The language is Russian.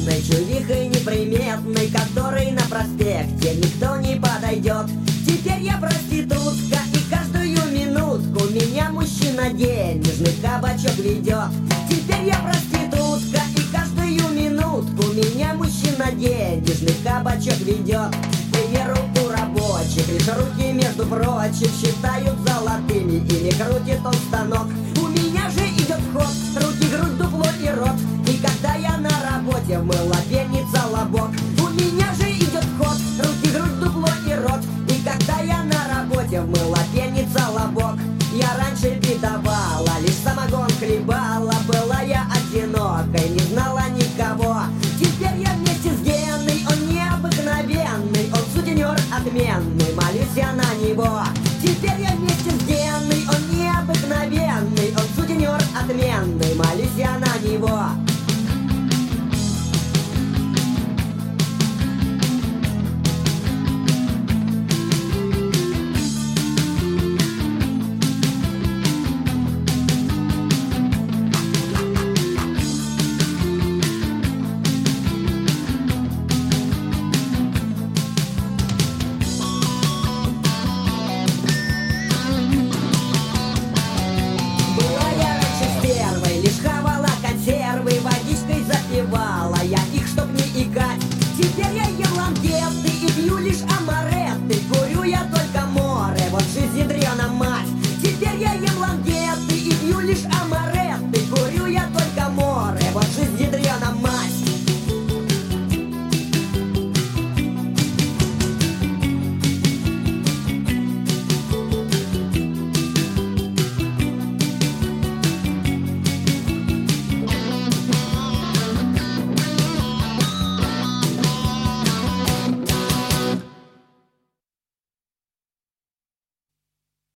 незаметной, чувихой неприметной, которой на проспекте никто не подойдет. Теперь я проститутка, и каждую минутку меня мужчина денежный кабачок ведет. Теперь я проститутка, и каждую минутку меня мужчина денежный кабачок ведет. К примеру, у рабочих лишь руки, между прочим, считают золотыми, ими крутит он станок. У меня же идет ход, руки, грудь, дупло и рот. И когда я на работе, мыла пенится лобок. У меня же идет ход, руки, грудь, дупло и рот. И когда я на работе, мыла пенится лобок. Я раньше бедовала, лишь самогон хлебала. Была я одинокой, не знала никого. Теперь я вместе с Геной, он необыкновенный, он сутенер отменный, молюсь я на него. Теперь я